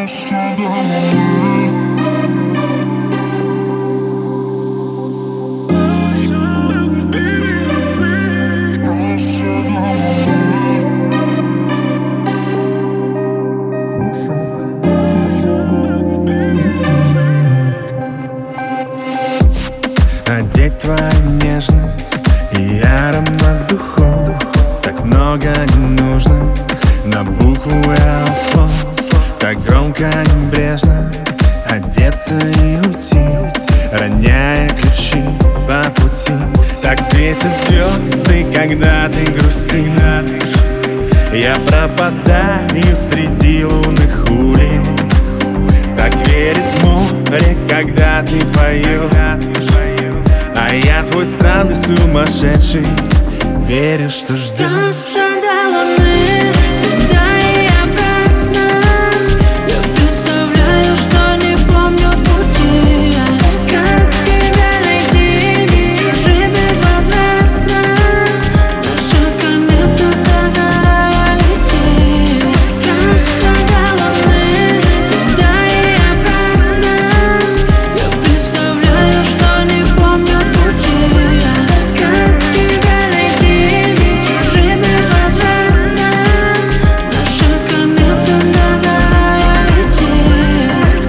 Одеть твою нежность и аромат духов. Так много ненужных на букву L слов. Так громко, небрежно одеться и уйти, роняя ключи по пути. Так светят звезды, когда ты грустишь. Я пропадаю среди лунных улиц. Так верит море, когда ты поешь. А я твой странный сумасшедший, верю, что ждешь. Трасса до Луны, туда и обратно. Я представляю, что не помню пути. Как тебя найти, чужие безвозвратно. Наша комета догорая летит. Трасса до Луны, туда и обратно. Я представляю, что не помню пути. Как тебя найти, чужие безвозвратно. Наша комета догорая летит.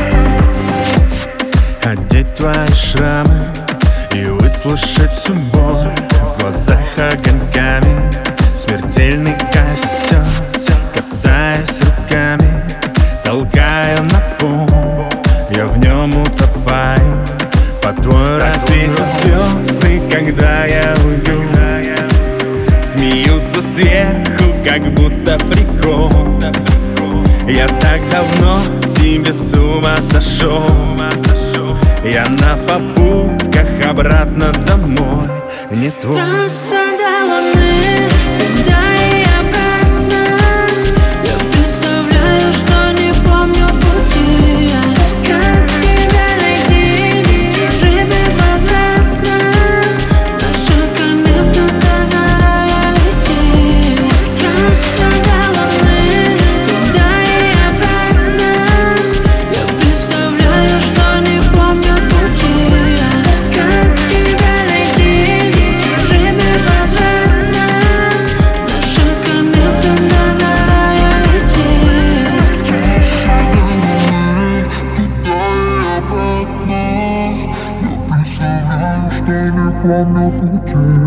Одеть твои шрамы и выслушать всю боль в глазах огоньками. Смертельный костер, касаясь руками, толкая на пол. Я в нем утопаю, по твой рассвете звезды, когда я уйду. Смеются сверху, как будто прикол. Я так давно в тебе с ума сошел. Я на попутках обратно домой, не твой. Трасса до Луны, туда и обратно. Я представляю, что не помню пути. Как тебя найти, чужие безвозвратно. Наша комета догорая летит. Трасса до Луны, туда и обратно. Я представляю, что не помню пути. Как тебя найти, чужие безвозвратно. Наша комета догорая летит. Я представляю, что не помню пути.